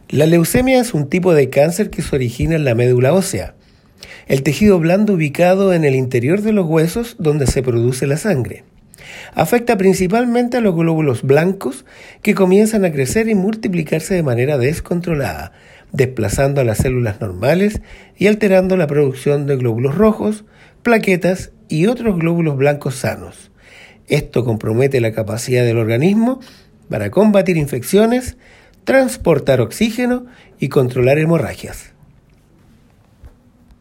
La leucemia es un tipo de cáncer que se origina en la médula ósea, el tejido blando ubicado en el interior de los huesos donde se produce la sangre. Afecta principalmente a los glóbulos blancos que comienzan a crecer y multiplicarse de manera descontrolada, desplazando a las células normales y alterando la producción de glóbulos rojos, plaquetas y otros glóbulos blancos sanos. Esto compromete la capacidad del organismo para combatir infecciones, transportar oxígeno y controlar hemorragias.